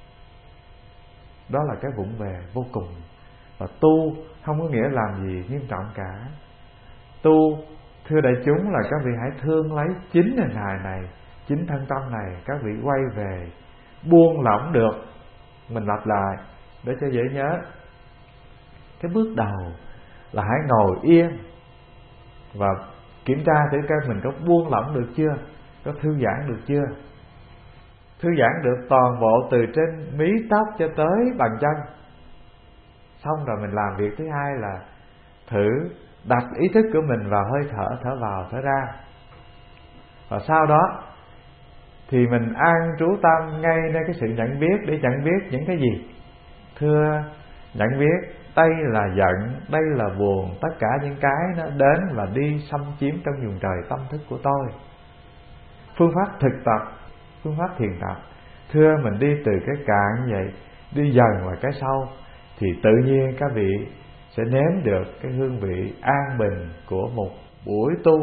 Đó là cái vụng về vô cùng. Và tu không có nghĩa làm gì nghiêm trọng cả. Tu, thưa đại chúng, là các vị hãy thương lấy chính hình hài này, chính thân tâm này, các vị quay về, buông lỏng được. Mình lặp lại để cho dễ nhớ. Cái bước đầu là hãy ngồi yên và kiểm tra thử coi mình có buông lỏng được chưa, có thư giãn được chưa. Thư giãn được toàn bộ từ trên mí tóc cho tới bàn chân. Xong rồi mình làm việc thứ hai là thử đặt ý thức của mình vào hơi thở, thở vào thở ra. Và sau đó thì mình an trú tâm ngay nơi cái sự nhận biết, để nhận biết những cái gì. Thưa nhận biết, đây là giận, đây là buồn, tất cả những cái nó đến và đi xâm chiếm trong vùng trời tâm thức của tôi. Phương pháp thực tập, phương pháp thiền tập, thưa mình đi từ cái cạn như vậy, đi dần vào cái sâu, thì tự nhiên các vị sẽ nếm được cái hương vị an bình của một buổi tu,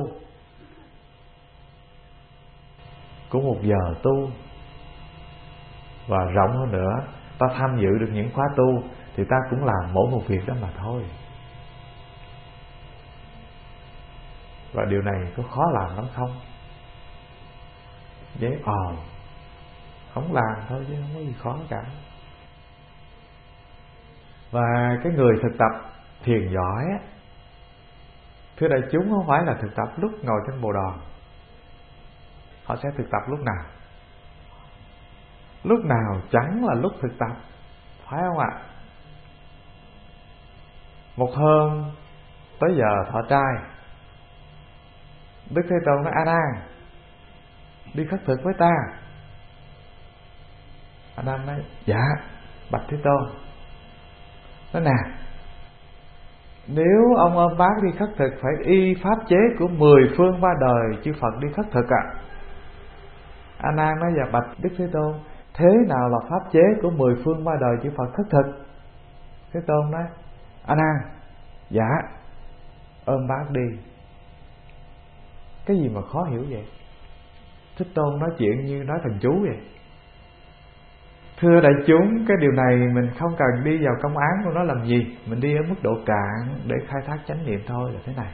của một giờ tu. Và rộng hơn nữa, ta tham dự được những khóa tu thì ta cũng làm mỗi một việc đó mà thôi. Và điều này có khó làm lắm không? Dễ không làm thôi chứ không có gì khó cả. Và cái người thực tập thiền giỏi á, thưa đại chúng, không phải là thực tập lúc ngồi trên bồ đoàn. Họ sẽ thực tập lúc nào? Lúc nào chẳng là lúc thực tập, phải không ạ? Một hôm tới giờ thọ trai, Đức Thế Tôn nói: A Nan, đi khất thực với ta. A Nan nói: Dạ bạch Thế Tôn. Nói nè, nếu ông ôm bác đi khất thực phải y pháp chế của 10 phương 3 đời chư Phật đi khất thực ạ. A Nan nói: Dạ bạch Đức Thế Tôn, thế nào là pháp chế của 10 phương 3 đời chư Phật khất thực? Thế Tôn nói: A Nan, dạ ôm bác đi. Cái gì mà khó hiểu vậy? Thích Tôn nói chuyện như nói thần chú vậy. Thưa đại chúng, cái điều này mình không cần đi vào công án của nó làm gì. Mình đi ở mức độ cạn để khai thác chánh niệm thôi là thế này.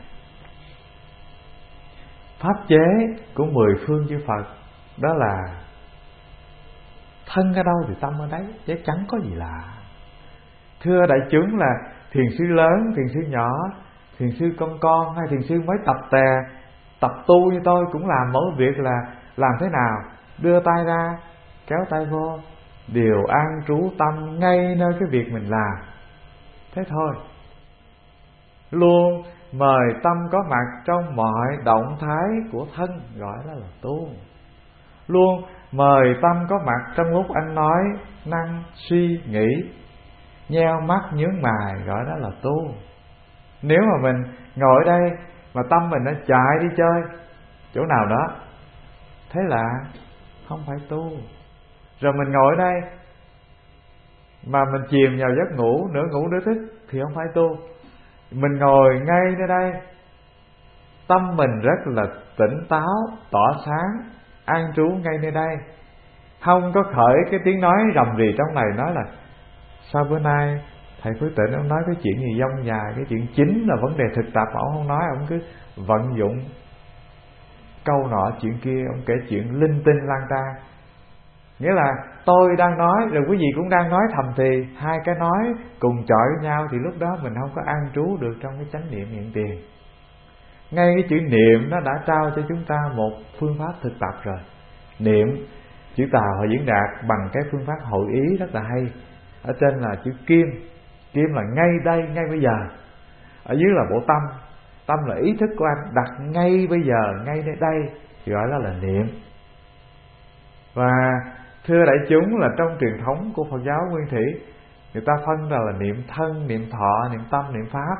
Pháp chế của 10 phương chư Phật đó là thân ở đâu thì tâm ở đấy, chứ chẳng có gì lạ. Thưa đại chúng, là thiền sư lớn, thiền sư nhỏ, thiền sư con hay thiền sư mới tập tu như tôi cũng làm mỗi việc là làm thế nào đưa tay ra, kéo tay vô, điều an trú tâm ngay nơi cái việc mình làm. Thế thôi. Luôn mời tâm có mặt trong mọi động thái của thân, gọi đó là tu. luôn mời tâm có mặt trong lúc anh nói năng suy nghĩ. Nheo mắt nhướng mày gọi đó là tu. Nếu mà mình ngồi ở đây mà tâm mình nó chạy đi chơi chỗ nào đó, thế là không phải tu. Rồi mình ngồi ở đây mà mình chìm vào giấc ngủ, nửa ngủ nửa thức thì không phải tu. Mình ngồi ngay nơi đây, tâm mình rất là tỉnh táo, tỏ sáng, an trú ngay nơi đây, không có khởi cái tiếng nói rầm rì trong này, nói là sao bữa nay thầy Phước Tịnh ông nói cái chuyện gì dông dài, cái chuyện chính là vấn đề thực tập ông không nói, ông cứ vận dụng câu nọ chuyện kia, ông kể chuyện linh tinh lang ta. Nghĩa là tôi đang nói rồi quý vị cũng đang nói thầm thì, hai cái nói cùng chọi với nhau thì lúc đó mình không có an trú được trong cái chánh niệm hiện tiền. Ngay cái chữ niệm nó đã trao cho chúng ta một phương pháp thực tập rồi. Niệm, chữ Tàu họ diễn đạt bằng cái phương pháp hội ý rất là hay. Ở trên là chữ kim, kim là ngay đây, ngay bây giờ. Ở dưới là bộ tâm, tâm là ý thức của anh đặt ngay bây giờ, ngay nơi đây thì gọi đó là niệm. Và thưa đại chúng là trong truyền thống của Phật giáo Nguyên Thủy, người ta phân ra là niệm thân, niệm thọ, niệm tâm, niệm pháp.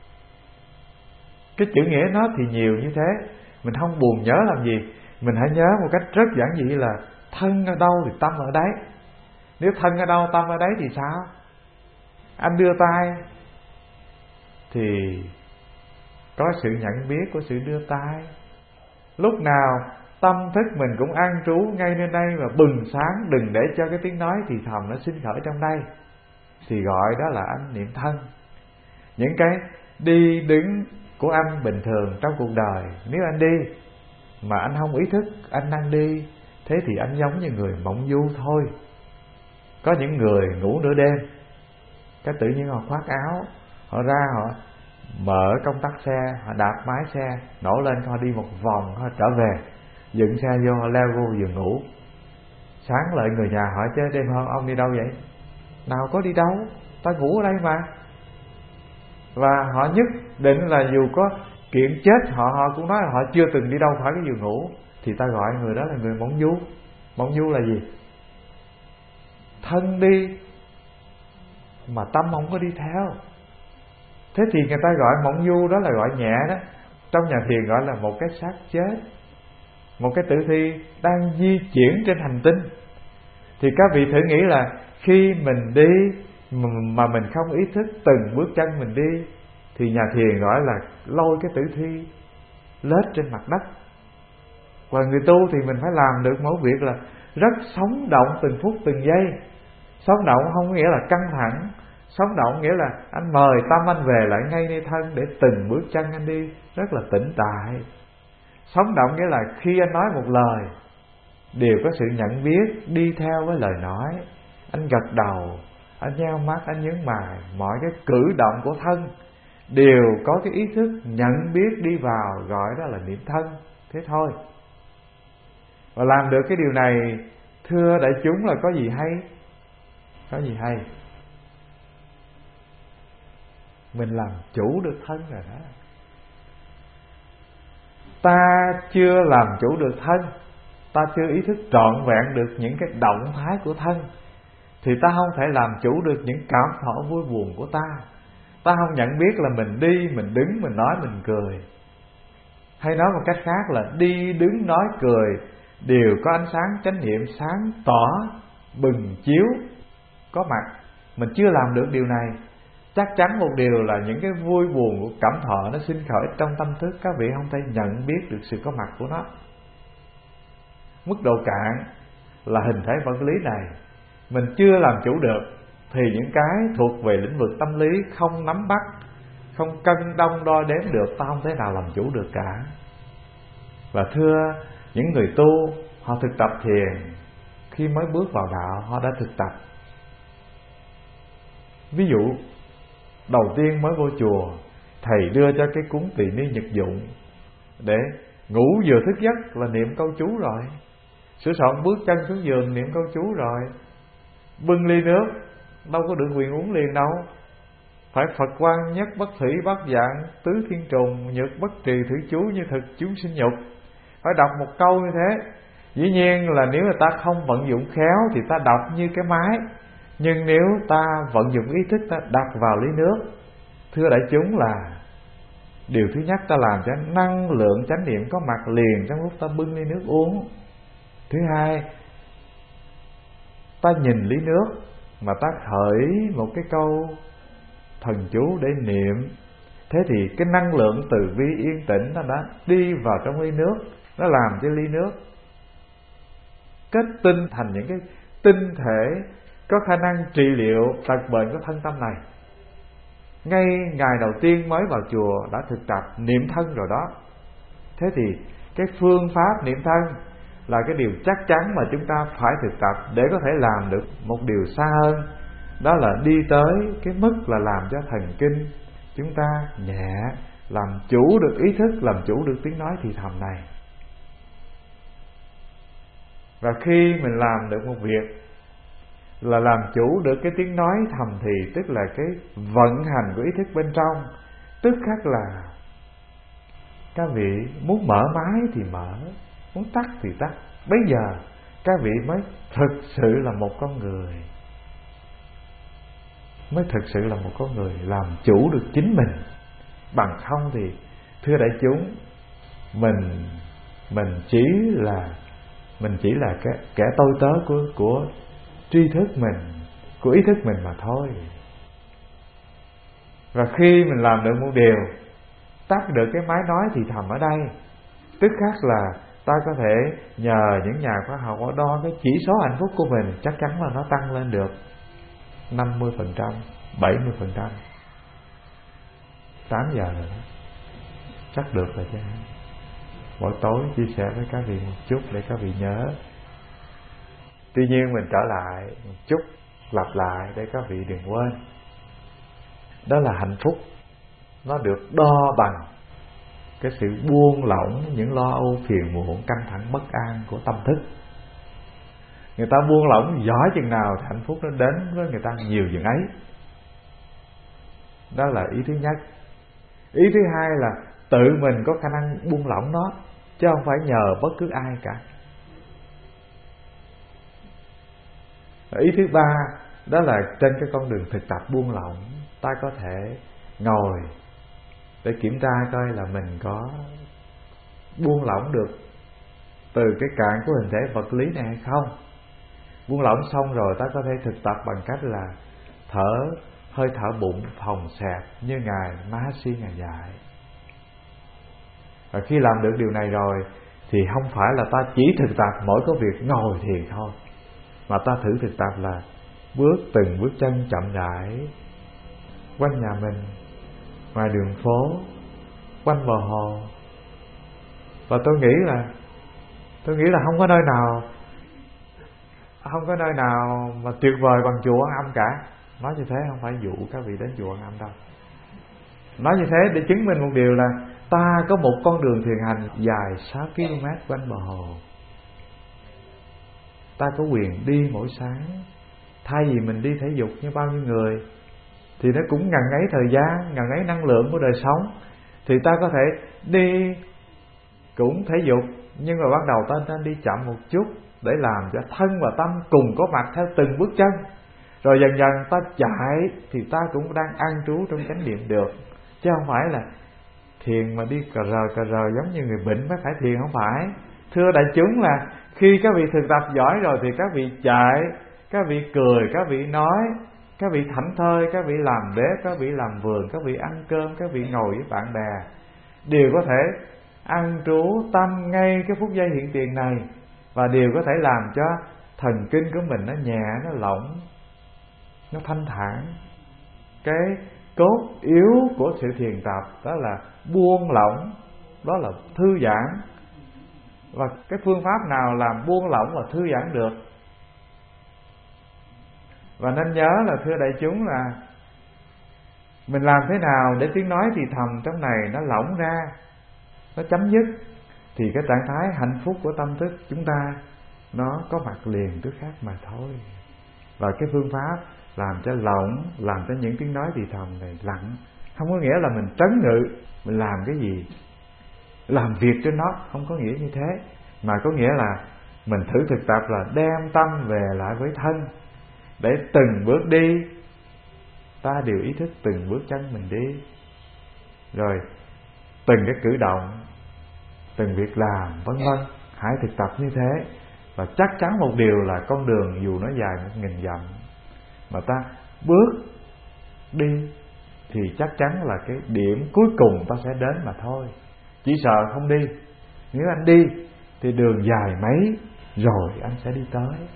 Cái chữ nghĩa nó thì nhiều như thế, mình không buồn nhớ làm gì. Mình hãy nhớ một cách rất giản dị là thân ở đâu thì tâm ở đấy. Nếu thân ở đâu tâm ở đấy thì sao? Anh đưa tay thì có sự nhận biết của sự đưa tay. Lúc nào tâm thức mình cũng an trú ngay nơi đây và bừng sáng, đừng để cho cái tiếng nói thì thầm nó sinh khởi trong đây, thì gọi đó là anh niệm thân. Những cái đi đứng của anh bình thường trong cuộc đời, nếu anh đi mà anh không ý thức anh đang đi, thế thì anh giống như người mộng du thôi. Có những người ngủ nửa đêm, cái tự nhiên họ khoác áo, họ ra họ mở công tắc xe, họ đạp máy xe nổ lên, họ đi một vòng, họ trở về, dựng xe vô, họ leo vô giường ngủ. Sáng lại người nhà hỏi chứ đêm hôm ông đi đâu vậy? Nào có đi đâu, ta ngủ ở đây mà. Và họ nhất định là dù có kiện chết họ cũng nói là họ chưa từng đi đâu khỏi cái giường ngủ, thì ta gọi người đó là người mộng du. Mộng du là gì? Thân đi mà tâm không có đi theo. Thế thì người ta gọi mộng du đó là gọi nhẹ đó. Trong nhà thiền gọi là một cái xác chết, một cái tử thi đang di chuyển trên hành tinh. Thì các vị thử nghĩ là khi mình đi mà mình không ý thức từng bước chân mình đi, thì nhà thiền gọi là lôi cái tử thi lết trên mặt đất. Và người tu thì mình phải làm được mỗi việc là rất sống động từng phút từng giây. Sống động không có nghĩa là căng thẳng, sống động nghĩa là anh mời tâm anh về lại ngay nơi thân, để từng bước chân anh đi rất là tĩnh tại. Sống động nghĩa là khi anh nói một lời đều có sự nhận biết đi theo với lời nói. Anh gật đầu, anh nheo mắt, anh nhướng mày, mọi cái cử động của thân đều có cái ý thức nhận biết đi vào, gọi đó là niệm thân. Thế thôi. Và làm được cái điều này, thưa đại chúng, là có gì hay? Có gì hay? Mình làm chủ được thân rồi đó. Ta chưa làm chủ được thân, ta chưa ý thức trọn vẹn được những cái động thái của thân, thì ta không thể làm chủ được những cảm thọ vui buồn của ta. Ta không nhận biết là mình đi, mình đứng, mình nói, mình cười. Hay nói một cách khác là đi, đứng, nói, cười đều có ánh sáng chánh niệm sáng tỏ, bừng chiếu, có mặt. Mình chưa làm được điều này. Chắc chắn một điều là những cái vui buồn của cảm thọ nó sinh khởi trong tâm thức, các vị không thể nhận biết được sự có mặt của nó. Mức độ cạn là hình thể vật lý này mình chưa làm chủ được, thì những cái thuộc về lĩnh vực tâm lý không nắm bắt, không cân đong đo đếm được, ta không thể nào làm chủ được cả. Và thưa những người tu, họ thực tập thiền, khi mới bước vào đạo họ đã thực tập. Ví dụ đầu tiên mới vô chùa, thầy đưa cho cái cuốn Tỳ Ni Nhật Dụng, để ngủ vừa thức giấc là niệm câu chú rồi, sửa soạn bước chân xuống giường niệm câu chú rồi. Bưng ly nước đâu có được quyền uống liền đâu, phải Phật quan nhất bất thủy bát dạng tứ thiên trùng nhược bất trì thủy chú như thực chúng sinh nhục. Phải đọc một câu như thế. Dĩ nhiên là nếu mà ta không vận dụng khéo thì ta đọc như cái máy, nhưng nếu ta vận dụng ý thức, ta đặt vào ly nước, thưa đại chúng, là điều thứ nhất ta làm cho năng lượng chánh niệm có mặt liền trong lúc ta bưng ly nước uống. Thứ hai, ta nhìn ly nước mà ta khởi một cái câu thần chú để niệm. Thế thì cái năng lượng từ bi yên tĩnh nó đã đi vào trong ly nước, nó làm cho ly nước kết tinh thành những cái tinh thể có khả năng trị liệu tật bệnh của thân tâm này. Ngay ngày đầu tiên mới vào chùa đã thực tập niệm thân rồi đó. Thế thì cái phương pháp niệm thân là cái điều chắc chắn mà chúng ta phải thực tập để có thể làm được một điều xa hơn. Đó là đi tới cái mức là làm cho thần kinh chúng ta nhẹ, làm chủ được ý thức, làm chủ được tiếng nói thì thầm này. Và khi mình làm được một việc là làm chủ được cái tiếng nói thầm thì, tức là cái vận hành của ý thức bên trong, tức khắc là các vị muốn mở máy thì mở, muốn tắt thì tắt. Bây giờ các vị mới thực sự là một con người, mới thực sự là một con người làm chủ được chính mình. Bằng không thì thưa đại chúng, mình chỉ là cái kẻ tôi tớ của tri thức mình, của ý thức mình mà thôi. Và khi mình làm được một điều, tắt được cái máy nói thì thầm ở đây, tức khắc là ta có thể nhờ những nhà khoa học đo cái chỉ số hạnh phúc của mình, chắc chắn là nó tăng lên được 50%, 70%. 8 giờ rồi đó, chắc được rồi chứ. Mỗi tối chia sẻ với các vị một chút để các vị nhớ. Tuy nhiên mình trở lại một chút, lặp lại để các vị đừng quên. Đó là hạnh phúc, nó được đo bằng cái sự buông lỏng những lo âu phiền muộn, căng thẳng bất an của tâm thức. Người ta buông lỏng giỏi chừng nào thì hạnh phúc nó đến với người ta nhiều chừng ấy. Đó là ý thứ nhất. Ý thứ hai là tự mình có khả năng buông lỏng nó, chứ không phải nhờ bất cứ ai cả. Ý thứ ba, đó là trên cái con đường thực tập buông lỏng, ta có thể ngồi để kiểm tra coi là mình có buông lỏng được từ cái cạn của hình thể vật lý này hay không. Buông lỏng xong rồi ta có thể thực tập bằng cách là hơi thở bụng phồng xẹp như Ngài Mahasi Ngài dạy. Và khi làm được điều này rồi thì không phải là ta chỉ thực tập mỗi có việc ngồi thiền thôi, mà ta thử thực tập là từng bước chân chậm rãi quanh nhà mình, ngoài đường phố, quanh bờ hồ. Và tôi nghĩ là không có nơi nào mà tuyệt vời bằng chùa Quan Âm cả. Nói như thế không phải dụ các vị đến chùa Quan Âm đâu. Nói như thế để chứng minh một điều là ta có một con đường thiền hành dài 6 km quanh bờ hồ. Ta có quyền đi mỗi sáng. Thay vì mình đi thể dục như bao nhiêu người thì nó cũng ngần ấy thời gian, ngần ấy năng lượng của đời sống, thì ta có thể đi cũng thể dục, nhưng mà ban đầu ta nên đi chậm một chút để làm cho thân và tâm cùng có mặt theo từng bước chân. Rồi dần dần ta chạy thì ta cũng đang an trú trong chánh niệm được, chứ không phải là thiền mà đi cà rờ giống như người bệnh mới phải thiền, không phải. Thưa đại chúng, là khi các vị thực tập giỏi rồi thì các vị chạy, các vị cười, các vị nói, các vị thảnh thơi, các vị làm bếp, các vị làm vườn, các vị ăn cơm, các vị ngồi với bạn bè, đều có thể an trú tâm ngay cái phút giây hiện tiền này, và đều có thể làm cho thần kinh của mình nó nhẹ, nó lỏng, nó thanh thản. Cái cốt yếu của sự thiền tập đó là buông lỏng, đó là thư giãn. Và cái phương pháp nào làm buông lỏng và thư giãn được? Và nên nhớ là thưa đại chúng, là mình làm thế nào để tiếng nói thì thầm trong này nó lỏng ra, nó chấm dứt, thì cái trạng thái hạnh phúc của tâm thức chúng ta nó có mặt liền tức khắc mà thôi. Và cái phương pháp làm cho lỏng, làm cho những tiếng nói thì thầm này lặng, không có nghĩa là mình trấn ngự, mình làm cái gì, làm việc cho nó, không có nghĩa như thế, mà có nghĩa là Mình thử thực tập là đem tâm về lại với thân, để từng bước đi ta đều ý thức từng bước chân mình đi. Rồi từng cái cử động, từng việc làm vân vân, hãy thực tập như thế. Và chắc chắn một điều là con đường dù nó dài 1000 dặm mà ta bước đi thì chắc chắn là cái điểm cuối cùng ta sẽ đến mà thôi. Chỉ sợ không đi. Nếu anh đi thì đường dài mấy rồi anh sẽ đi tới.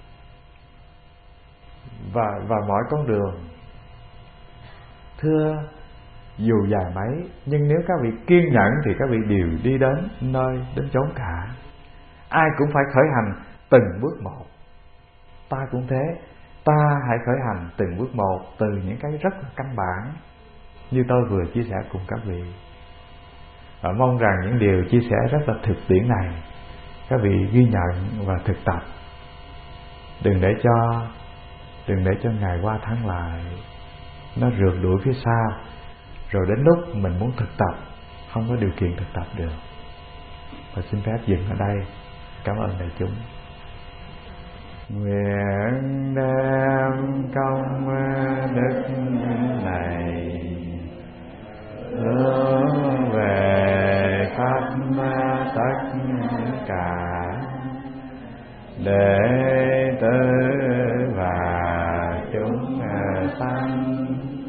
Và mọi con đường, thưa, dù dài mấy, nhưng nếu các vị kiên nhẫn thì các vị đều đi đến nơi, đến chốn cả. Ai cũng phải khởi hành từng bước một. Ta cũng thế. Ta hãy khởi hành từng bước một từ những cái rất là căn bản như tôi vừa chia sẻ cùng các vị. Và mong rằng những điều chia sẻ rất là thực tiễn này các vị ghi nhận và thực tập. Đừng để cho ngày qua tháng lại nó rượt đuổi phía sau, rồi đến lúc mình muốn thực tập không có điều kiện thực tập được. Và xin phép dừng ở đây. Cảm ơn đại chúng. Nguyện đem công đức này hướng về khắp tất cả đệ tử và chúng sanh